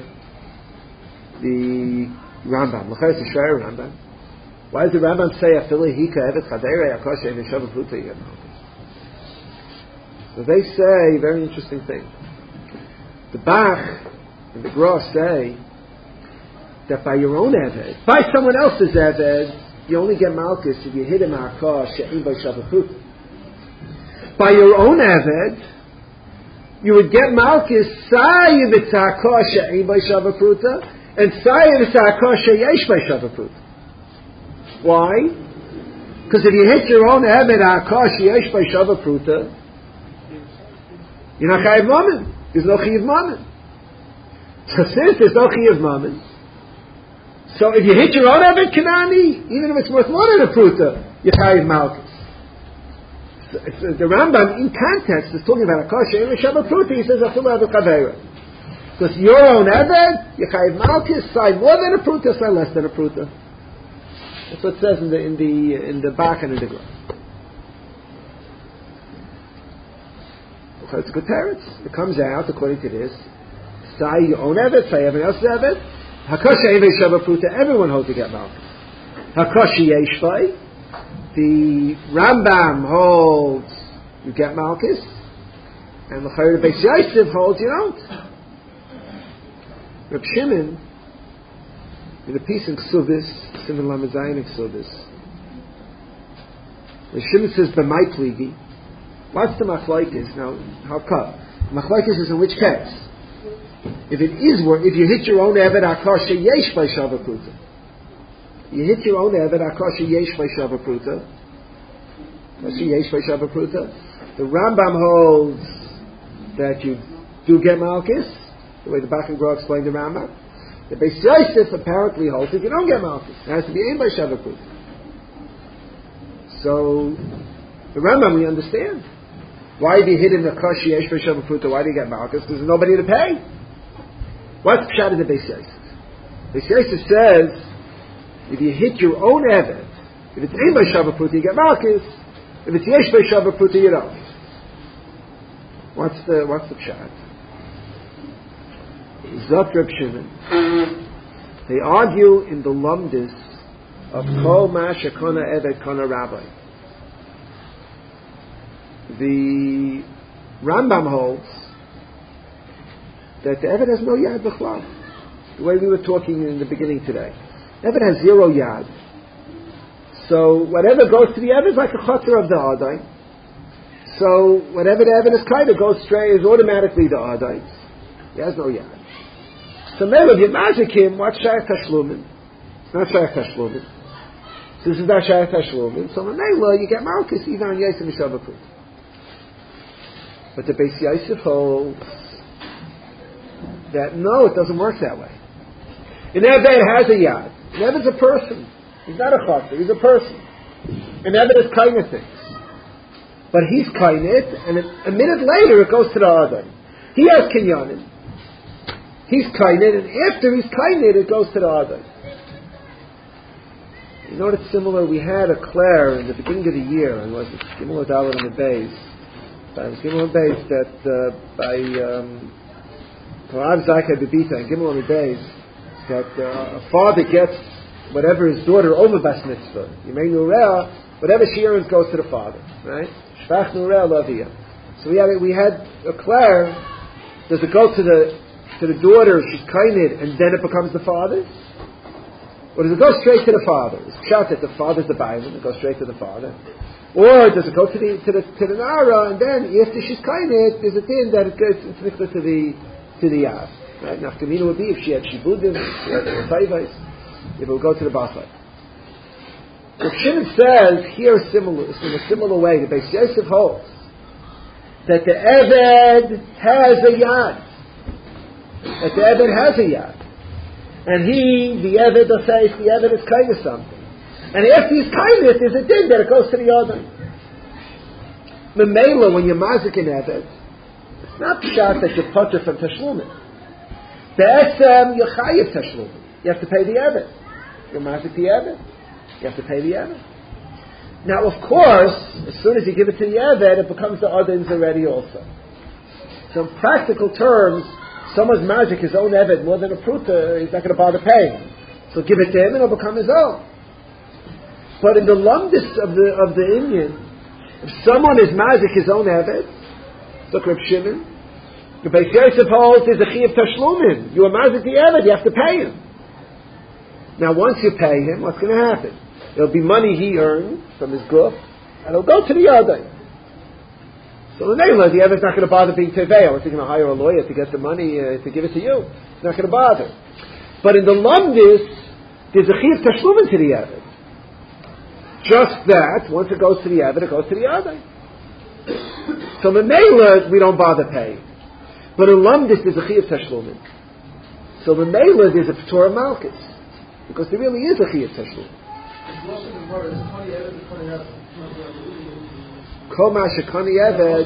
A: the Rambam. L'chayr is a Shreyer Rambam. Why does the Rambam say Afila hika evet chaderei akosha and yeshav pluta yed malkus? So they say a very interesting thing. The Bach and the Gra say that by your own eved, by someone else's eved, you only get malkus if you hit him akosh she'im by yeshav pluta. By your own eved, you would get malkus sayiv it's akosh she'im by yeshav pluta and sayiv it's akosh she'yesh by yeshav pluta. Why? Because if you hit your own Ebed Akash Yesh by Shava Pruta, you're not Chayiv Mammon. There's no Chayiv Mammon. So since there's no Chayiv Mammon, so if you hit your own Ebed Kanani, even if it's worth more than a Pruta, you're Chayiv Malkus. So, so the Rambam in context is talking about Akash Yesh Shava Pruta. He says Afila Ebed Chaveira. Because your own Ebed, you're Chayiv Malkus, side more than a Pruta, side less than a Pruta. That's what it says in the in the in the Bach and in the Gra. So it's a good parents. It comes out according to this. Say your own evet, say everyone else's evet. Hakosha Evei Shava Pruta, everyone holds to get malchus. Hakosha Yeshvai, the Rambam holds you get malchus, and the L'chayr Beis Yosef holds you don't. Reb Shimon, in the piece in Ksubis, Simon Lamazayin in Ksubis, the Shimon says, B'mai pligi. What's the machlokes? Now, how come? Machlokes is in which case? If it is work, if you hit your own Eved Akasha Yesh by Shava Pruta. You hit your own Eved Akasha Yesh by Shava Pruta. Akasha Yesh by Shava Pruta. The Rambam holds that you do get Malchus, the way the Bach and Gra explained the Rambam. The Beis Yosef apparently holds that you don't get Malchus. It has to be aimed by Shava Pruta. So, the Rambam we understand. Why if you hit in the Akasha Yesh by Shava Pruta, why do you get Malchus? Because there's nobody to pay. What's the pshat of the Beis Yosef? Beis Yosef says, if you hit your own Eved, if it's aimed by Shava Pruta, you get Malchus. If it's Yesh by Shava Pruta, you don't. What's the what's the pshat? Zot Reb Shimon. They argue in the Lumdis of Kol Ma Shekona Eved Kona Rabbi. The Rambam holds that the Eved has no Yad B'chlal. The way we were talking in the beginning today. Eved has zero Yad. So whatever goes to the Eved is like a Chatzar of the Adai. So whatever the Eved is kind of goes straight is automatically the Adai. He has no Yad. So maybe if you magic him, what's Shayach Tashlumin? It's not Shayach Tashlumin. So this is not Shayach Tashlumin. So in Mela, you get Malchus even on Yosef Mishava Put. But the Beis Yosef holds that no, it doesn't work that way. An Eved has a Yad. An Eved is a person. He's not a Chatzar, he's a person. An Eved is kind of things. But he's kind it, and a minute later it goes to the Adai. He has Kinyanim. He's kained, and after he's kained, it goes to the Adai. You know what's similar? We had a Claire in the beginning of the year, and was it Gimel Dalet on the base? It was Gimel on the base that uh, by Torah Zayka Bebita and Gimel on the base that uh, a father gets whatever his daughter over Bas Mitzvah. Yimei Nureh, whatever she earns goes to the father, right? Shvach Nureh Laviyah. So we had we had a Claire. Does it go to the to the daughter, she's kained, and then it becomes the father? Or does it go straight to the father? It's shot that the father's the Bailam, it goes straight to the father. Or does it go to the to the to the Nara, and then after she's kained, there's a thing that it goes it's mixed to the to the Yav. Right? Nafkamina would be if she had Shibudim, if she had Taivais, it will go to the Basai. What Shimon says here is similar, in a similar way. The Beis Yosef holds that the Eved has a Yad. That the Eved has a Yad. And he, the Eved, the face, the Eved is kind of something. And after he's kindness, there's a din that it goes to the other. Memela, when you're mazik in Eved, it's not pshat that you're potter from Tashlumin. Be'esem, you're chayiv Tashlumin. You have to pay the Eved. You're mazik the Eved. You have to pay the Eved. Now, of course, as soon as you give it to the Eved, it becomes the Adin's already also. So in practical terms, someone's mazik his own Eved more than a pruta, he's not going to bother paying. So give it to him and it'll become his own. But in the lumdis of the of the Indian, if someone is mazik his own Eved, look Reb Shimon, the Beis Yosef holds there's a chi of tashlumin. You are mazik the Eved, you have to pay him. Now once you pay him, what's going to happen? It'll be money he earned from his guf, and it'll go to the other. So the name the Eved is not going to bother being teveya. What's he going to hire a lawyer to get the money uh, to give it to you? He's not going to bother. But in the lumdis, there's a chi of tashlumin to the Eved. Just that, once it goes to the Eved, it goes to the other. So in Mela, we don't bother paying. But in Lumdis, there's a Chi of Tashlumin. So in Mela, there's a P'tor Malkus. Because there really is a Chi of Tashlumin. Kol ma shekani Eved.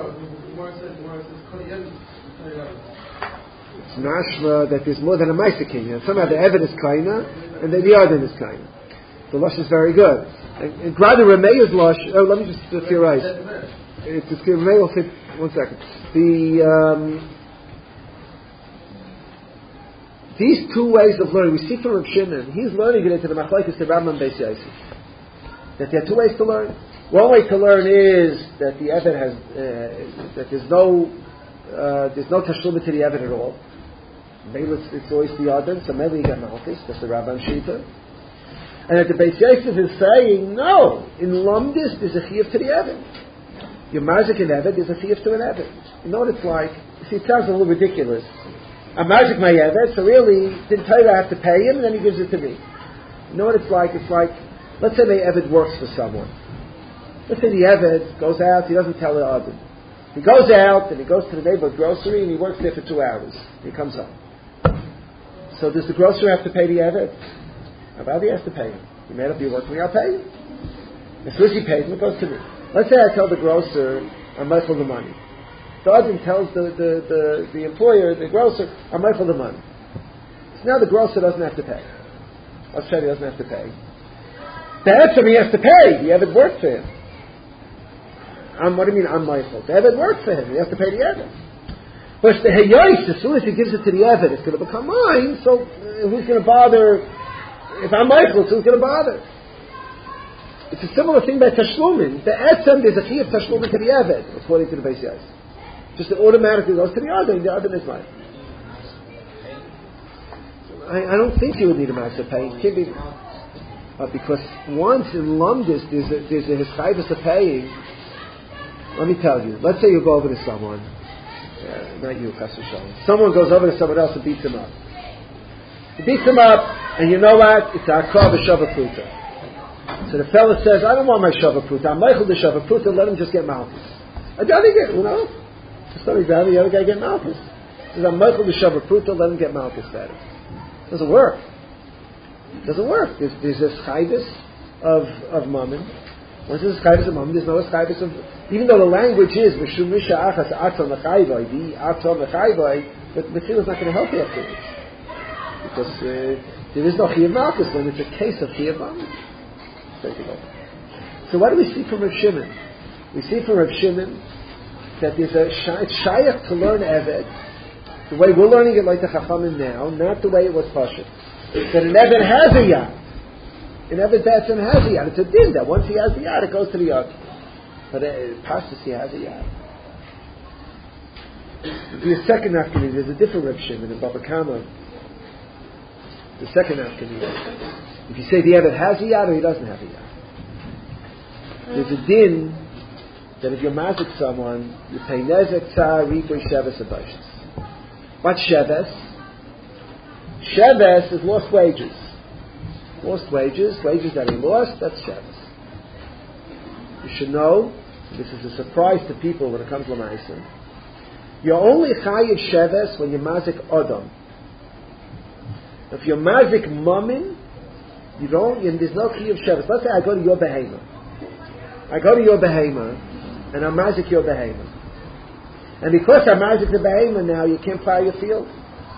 A: It's mashma that there's more than a Maisa King. Somehow the Eved is Kaina, and then the other is Kaina. The lush is very good. And, and rather Rameya's lush. Oh, let me just uh, theorize. It's just Ramey will say one second. The um, these two ways of learning we see from Reb Shimon. He's learning it into the Machlokes of Rambam Beis Yosef. That there are two ways to learn. One way to learn is that the Eved has uh, that there's no uh, there's no tashlumin to the Eved at all. Maybe it's, it's always the other. So maybe you get Malchus. That's the Rambam Shita. And that the Beis Yosef is saying, no, in Lumdis there's a chiyuv to the Eved. Your mazik in Eved, there's a chiyuv to an Eved. You know what it's like? See, it sounds a little ridiculous. I'm mazik my Eved, so really, didn't tell you I have to pay him, and then he gives it to me. You know what it's like? It's like, let's say the Eved works for someone. Let's say the Eved goes out, he doesn't tell the other. He goes out, and he goes to the neighborhood grocery, and he works there for two hours. He comes home. So does the grocer have to pay the Eved? About he has to pay him. He made up your work for me, I'll pay you. As soon as he pays him, it goes to me. Let's say I tell the grocer, I'm right for the money. The other tells the, the, the, the employer, the grocer, I'm right for the money. So now the grocer doesn't have to pay. Let's say he doesn't have to pay. That's when he has to pay. The Eved worked for him. I'm, what do you mean, I'm mindful? The Eved worked for him. He has to pay the Eved. But the Hayos, as soon as he gives it to the Eved, it's going to become mine, so uh, who's going to bother? If I'm Michael, who's going to bother? It's a similar thing by Tashlumin. The Etzem, there's a Chi of Tashlumin to the Eved, according to the Beis Yosef. Just it automatically goes to the other, and the other is mine. I, I don't think you would need a master pay. It can't be, uh, because once in Lumdis, there's a, there's a Hischayvus of paying. Let me tell you. Let's say you go over to someone. Uh, not you, Chas v'Shalom. Someone goes over to someone else and beats him up. He beats him up, and you know what? It's a Akar v'Shava Pruta. So the fellow says, I don't want my Shava Pruta. I'm Michael the Shava Pruta, let him just get Malchus. I don't get, you know? Just let me down, the other guy get Malchus. He says, I'm Michael the Shava Pruta, let him get Malchus status. Doesn't work. Doesn't work. There's, there's this chayvus of, of Mammon. Once there's a chayvus of Mammon, there's no chayvus of, even though the language is, Mishum Risha Achas Atzon L'chayvai, the Atzon L'chayvai, but Mitzvah is not going to help you afterwards. Because uh, there is no Chiyav Malchus when it's a case of Chiyav Mammon. So what do we see from Rav Shimon? We see from Rav Shimon that there's a it's shayach to learn Eved the way we're learning it like the Chachamim now, not the way it was Pashut. That an Eved has a yad. An Eved Betzim has a yad. It's a din that once he has the yad, it goes to the yad. But uh, Pashtus, he has a yad. The second afternoon, there's a different Rav Shimon in Baba Kama. The second afternoon. If you say the Eved has a yad or he doesn't have a yad. There's a din that if you're mazik someone, you pay nezek, tzar, ripoy, sheves, abayshis. What's sheves? Sheves is lost wages. Lost wages, wages that he lost, that's sheves. You should know, this is a surprise to people when it comes to Lamaisa, you're only chayiv sheves when you're mazik odom. If you're mazik mammon, You don't, and there's no chiyuv Shabbos. Let's say I go to your behemoth. I go to your behemoth, and I'm mazik your behemoth. And because I'm mazik the behemoth now, you can't plow your field.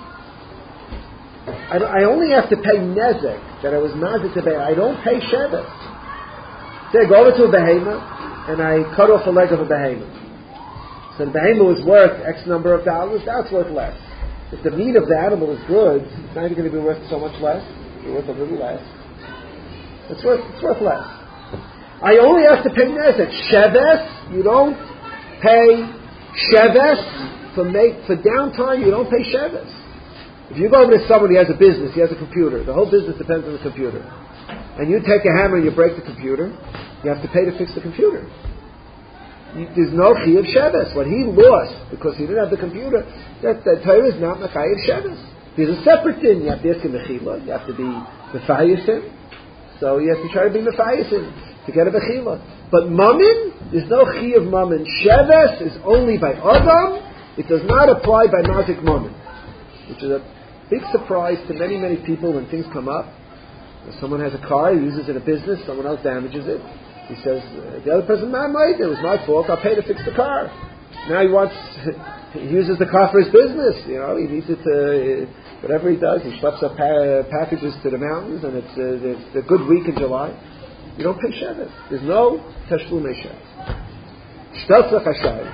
A: I, I only have to pay nezek that I was mazik the behemoth. I don't pay Shabbos. Say I go over to a behemoth, and I cut off a leg of a behemoth. So the behemoth was worth X number of dollars, now it's worth less. If the meat of the animal is good, it's not even going to be worth so much less. It's worth a little less. It's worth, it's worth less. I only have to pay nezek. Sheves, you don't pay sheves for make for downtime. You don't pay sheves. If you go over to somebody who has a business, he has a computer. The whole business depends on the computer. And you take a hammer and you break the computer, you have to pay to fix the computer. You, there's no chiyuv sheves. What he lost because he didn't have the computer, that the Torah is not mechayev sheves. There's a separate thing. You have to ask him mechila. You have to be mefayisim. So you have to try to be mefayisim to get a mechila. But mammon, there's no chiyuv mammon. Sheves is only by adam. It does not apply by mazik mammon, which is a big surprise to many many people when things come up. If someone has a car, he uses it in a business, someone else damages it. He says, the other person, man, it was my fault, I'll pay to fix the car. Now he wants, he uses the car for his business, you know, he needs it to, whatever he does, he schleps up pa- packages to the mountains, and it's a, it's a good week in July. You don't pay Shevet. There's no Tashlume Shevet. Shtelzach Hashay.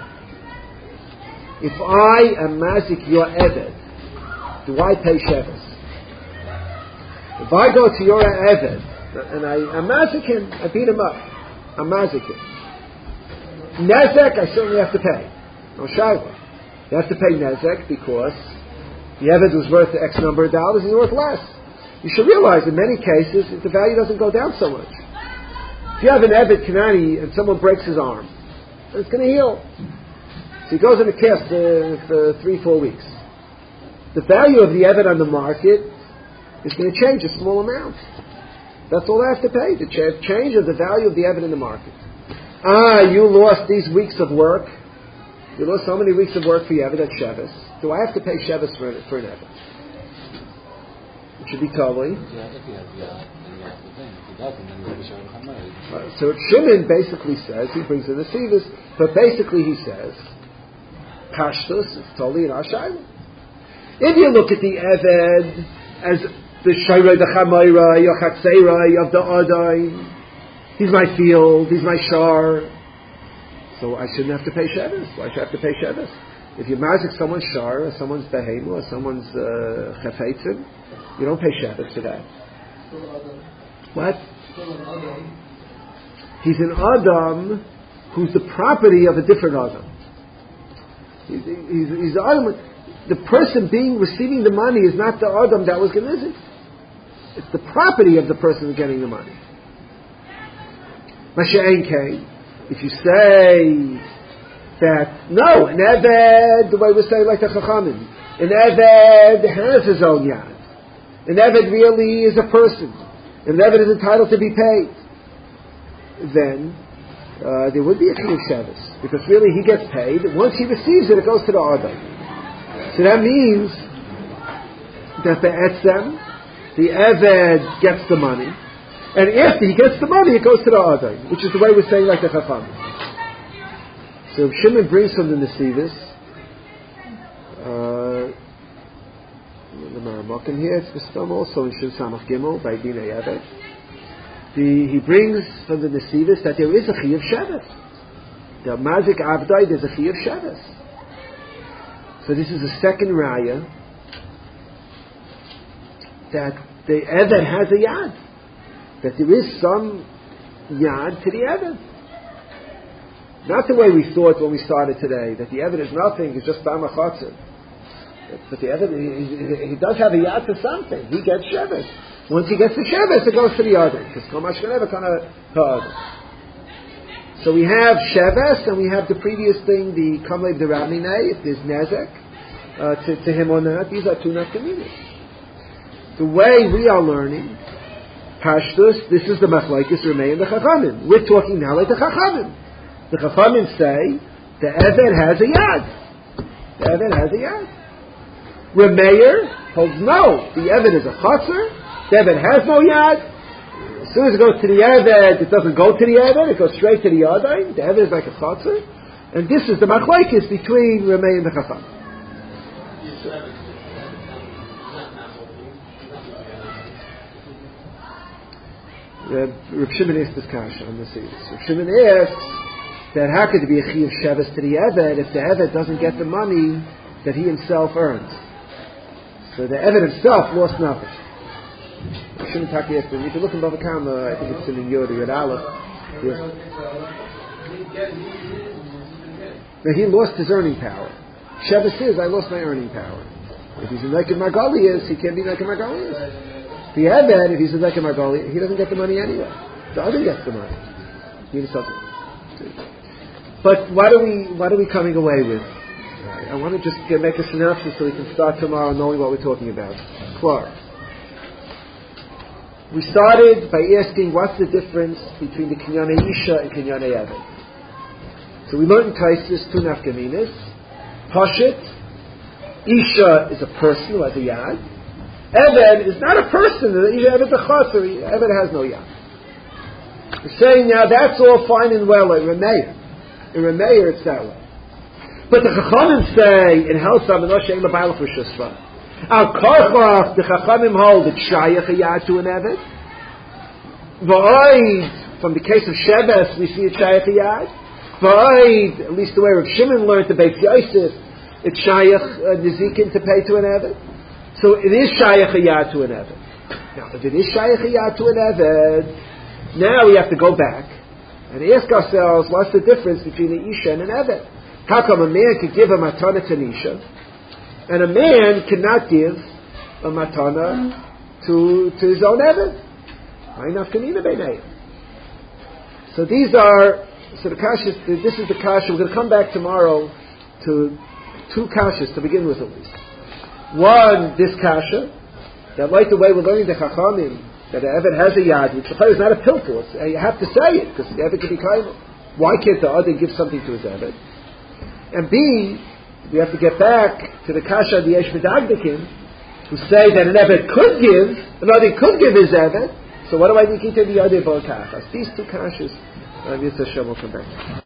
A: If I am mazik your Eved, do I pay Shevet? If I go to your Eved, and I, I mazik him, I beat him up, I'm mazik him. Nezek, I certainly have to pay. No shayla. You have to pay nezek because the Eved was worth X number of dollars and he's worth less. You should realize in many cases the value doesn't go down so much. If you have an Eved Kanani and someone breaks his arm, it's going to heal. So he goes in a cast uh, for three, four weeks. The value of the Eved on the market is going to change a small amount. That's all I have to pay, the ch- change of the value of the Eved in the market. Ah, you lost these weeks of work. You lost so many weeks of work for your Eved at Sheves. Do I have to pay Sheves for, for an Eved? It should be totally.
D: Yeah, if he has, yeah, then you have to pay. If he doesn't, then you have to show him
A: Right. So Shimon basically says, he brings in the Sivas, but basically he says, Pashtus is totally in our Shaila. If you look at the Eved as the Shaira, the Chamaira, Yochatzera of the Adai, he's my field, he's my shar, so I shouldn't have to pay Sheves. Why should I have to pay Sheves? If you mazik someone's shar, or someone's behemu, or someone's uh, chafetzim, you don't pay Sheves for that. What? He's an Adam who's the property of a different Adam. He's, he's, he's the Adam. The person being receiving the money is not the Adam that was Genizit. It's the property of the person getting the money. Masha'enke, if you say that, no, an Eved, the way we say like the Chachamim, an Eved has his own yad. An Eved really is a person. An Eved is entitled to be paid. Then, uh, there would be a Chiyuv Sheves, because really he gets paid. Once he receives it, it goes to the Adam. So that means that the Etzem, the Eved gets the money, and after he gets the money, it goes to the Adai, which is the way we're saying like the Chacham. So Shimon brings from the Nesivos, uh, the Maramakim here, it's Mistam also in Shin Samach Gimel, by Dina Eved. The, he brings from the Nesivos that there is a Chiyuv Sheves. The Mazik Avdai, there's a Chiyuv Sheves. So this is a second raya that the Eved has a yad. That there is some yad to the Eved. Not the way we thought when we started today, that the Eved is nothing, it's just B'amachatzim. But the Eved, he, he does have a yad to something. He gets Sheves. Once he gets the Sheves, it goes to the other. Because Komash Kaneva kind of So we have Sheves, and we have the previous thing, the Kamlev the Ramine, if there's Nezek, uh, to, to him or not. These are two nafkaminas. The way we are learning, Pashtus, this is the Machlaikis Ramei and the Chachamim. We're talking now like the Chachamim. The Chachamim say, the Eved has a Yad. The Eved has a Yad. Rameir holds no, the Eved is a Chatzar, the Eved has no Yad, As soon as it goes to the Eved, it doesn't go to the Eved, it goes straight to the Yadayim. The Eved is like a Chatzar. And this is the Machlaikis between Rameh and the Chacham. Rav Shimon asked this kasha on the series. Rav Shimon asks that how could there be a Chi of Sheves to the Eved if the Eved doesn't get the money that he himself earned? So the Eved himself lost nothing. Rav Shimon Taki asked him, if you look in Bava Kama, I think it's in Yod or Yod Aleph. Now he lost his earning power. Sheves is, I lost my earning power. If he's in Neked Margalius, he can't be Neked Margalius. The Eved, if he's in Neked Margalius, he doesn't get the money anyway. The other gets the money. He himself. But what are we, what are we coming away with? Right. I want to just get, make a synopsis so we can start tomorrow knowing what we're talking about. Clark. We started by asking what's the difference between the Kinyane Isha and Kinyane Eved. So we learned in Taisus two nafkaminas. Pashit, Isha is a person who has a yad. Eved is not a person. Eved is a chaser. Eved has no yad. We're saying now that's all fine and well in Rameir. In Rameir it's that way. But the Chachamim say in Helsam and Oshem L'Bailach Rishusva. Al Korchof the Chachamim hold that Shayach a yad to an Eved. V'oid from the case of Sheves we see a Shayach a yad. V'oid at least the way Rav Shimon learned the Beis Yosef it's Shayach uh, Nizikin to pay to an Eved. So it is Shayach a yad to an Eved. Now if it is Shayach a yad to an Eved, now we have to go back and ask ourselves, what's the difference between an Isha and an Eved? How come a man could give a matana to an Isha, and a man cannot give a matana to, to his own Eved? So these are, so the kashas, this is the kasha. We're going to come back tomorrow to two kashas to begin with at least. One, this kasha, that right away we're learning the Chachamim, that the Eved has a yad, which is not a pilpul. You have to say it, because the Eved can be kind. Why can't the other give something to his Eved? And B, we have to get back to the kasha of the Yesh Medagdikim, who say that an Eved could give, another could give his Eved. So what do I need to do the other Bolkachas? These two kashas, uh, Yitzhak Hashem will come back.